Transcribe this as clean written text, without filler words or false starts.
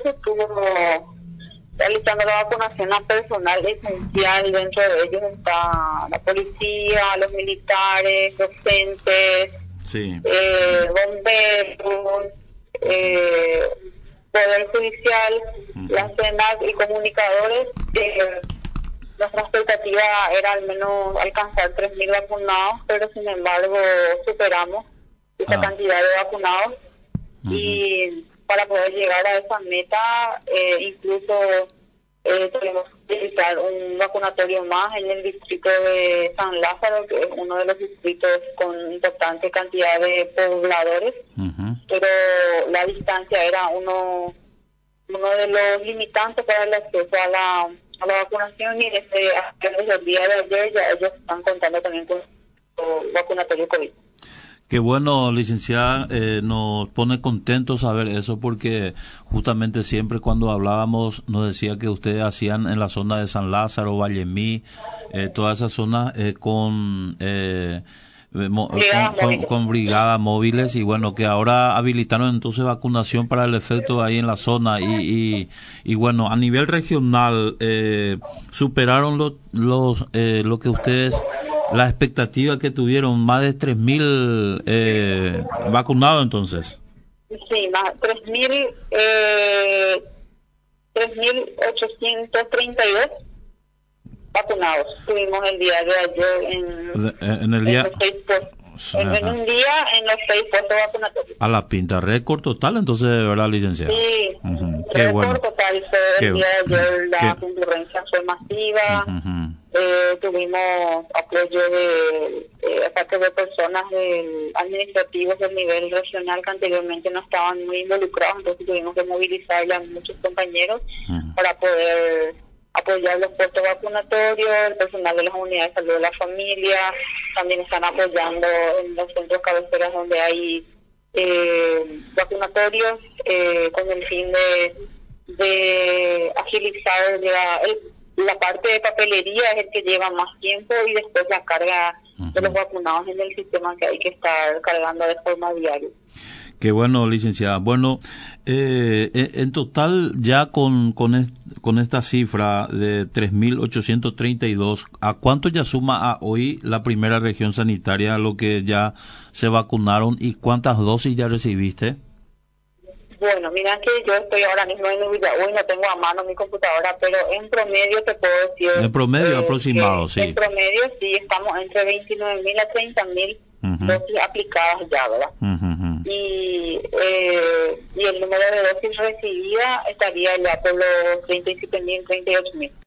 se estuvo realizando la vacunación a personal esencial. Dentro de ellos está la policía, los militares, docentes, Sí. Bomberos, Poder Judicial, las CENAC y comunicadores. Nuestra expectativa era al menos alcanzar 3.000 vacunados, pero sin embargo superamos esa cantidad de vacunados. Y para poder llegar a esa meta, incluso tenemos que realizar un vacunatorio más en el distrito de San Lázaro, que es uno de los distritos con importante cantidad de pobladores, pero la distancia era uno de los limitantes para el acceso a la vacunación, y desde el día de ayer ya ellos están contando también con vacunatorio COVID. Qué bueno, licenciada, nos pone contentos saber eso, porque justamente siempre cuando hablábamos nos decía que ustedes hacían en la zona de San Lázaro, Vallemí, toda esa zona con brigadas móviles, y bueno, que ahora habilitaron entonces vacunación para el efecto ahí en la zona, y bueno, a nivel regional superaron lo que ustedes, la expectativa que tuvieron, más de 3.000 vacunados entonces. Sí, más 3.832 vacunados tuvimos el día de ayer en un día en los 6 puestos vacunatorios. A la pinta, récord total entonces, ¿verdad, licenciada? Sí, Qué récord bueno. total fue el día de ayer. La concurrencia fue masiva. Tuvimos apoyo de ataques de personas administrativos del nivel regional que anteriormente no estaban muy involucrados, entonces tuvimos que movilizarle a muchos compañeros para poder apoyar los puestos vacunatorios. El personal de las unidades de salud de la familia también están apoyando en los centros cabeceras donde hay vacunatorios, con el fin de agilizar la parte de papelería. Es el que lleva más tiempo, y después la carga de los vacunados en el sistema, que hay que estar cargando de forma diaria. Qué bueno, licenciada. Bueno, en total ya con esta cifra de 3.832, ¿a cuánto ya suma a hoy la primera región sanitaria, lo que ya se vacunaron, y cuántas dosis ya recibiste? Bueno, mira que yo estoy ahora mismo en Villahuy, no tengo a mano mi computadora, pero en promedio te puedo decir... En promedio aproximado, sí. En promedio sí, estamos entre 29.000 a 30.000 dosis aplicadas ya, ¿verdad? Y el número de dosis recibidas estaría ya por los 37.000, 38.000.